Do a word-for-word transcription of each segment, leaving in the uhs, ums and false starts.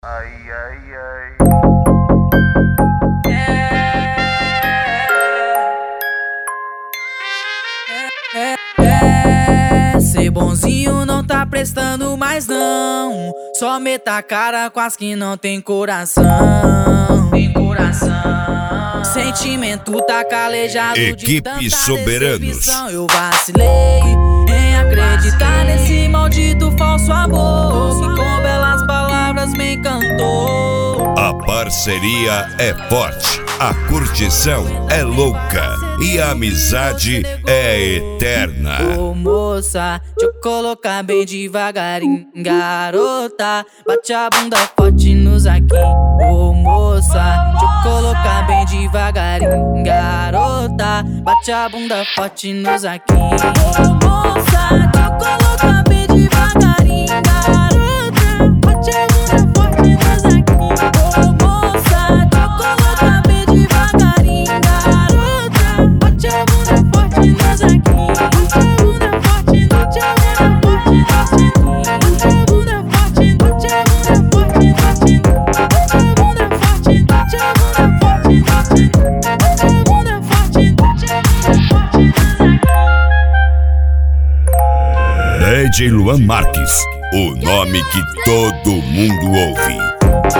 Ai, ai, ai. É, é, é, ser bonzinho não tá prestando mais não. Só meta a cara com as que não tem coração. Tem coração. Sentimento tá calejado. Equipe de tanta Soberanos. decepção. Eu vacilei em acreditar nesse maldito falso amor que com belas palavras me encantou. A parceria é forte, a curtição é louca e a amizade é eterna. Ô moça, deixa eu colocar bem devagarinho. Garota, bate a bunda forte nos aqui. Ô moça, deixa eu colocar bem devagarinho. Garota, bate a bunda forte nos aqui. Ô moça, deixa eu colocar bem devagarinho. Garota, bate a bunda forte nos aqui. Ô moça, deixa eu colocar bem devagarinho. Garota, bate a bunda forte nos aqui. Bate a bunda forte, bate a bunda forte nos aqui. Bate a bunda forte, bate a bunda forte nos aqui. Bate a bunda forte, bate a bunda forte nos aqui. Bate a bunda forte, bate a bunda forte nos aqui. D J Luan Marques, o nome que todo mundo ouve.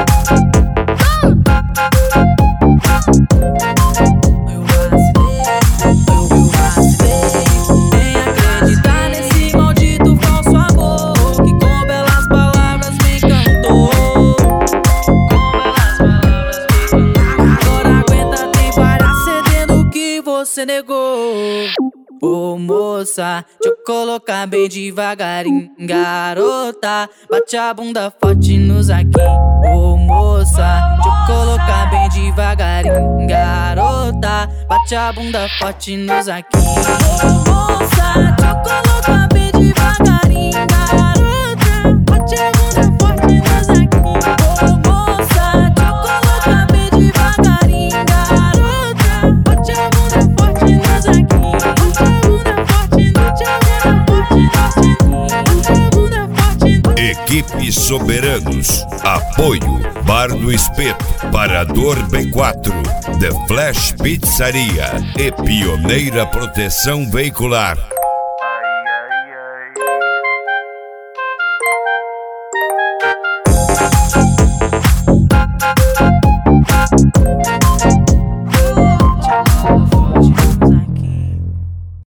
Eu vacilei, eu vacilei em acreditar nesse maldito falso amor que com belas palavras me encantou. Com belas palavras me encantou. Agora aguenta, tem várias cedendo que você negou. Ô moça, deixa eu colocar bem devagarinho. Garota, bate a bunda forte nos aqui. Ô moça, deixa eu colocar bem devagarinho. Garota, bate a bunda forte nos aqui. Ô moça, deixa eu colocar bem devagarinho. Garota, bate a bunda forte nos aqui. Ô moça, deixa eu colocar bem devagarinho. Garota, bate a bunda forte nos aqui. Equipe Soberanos, apoio Bar do Espeto, Parador B quatro, The Flash Pizzaria e Pioneira Proteção Veicular.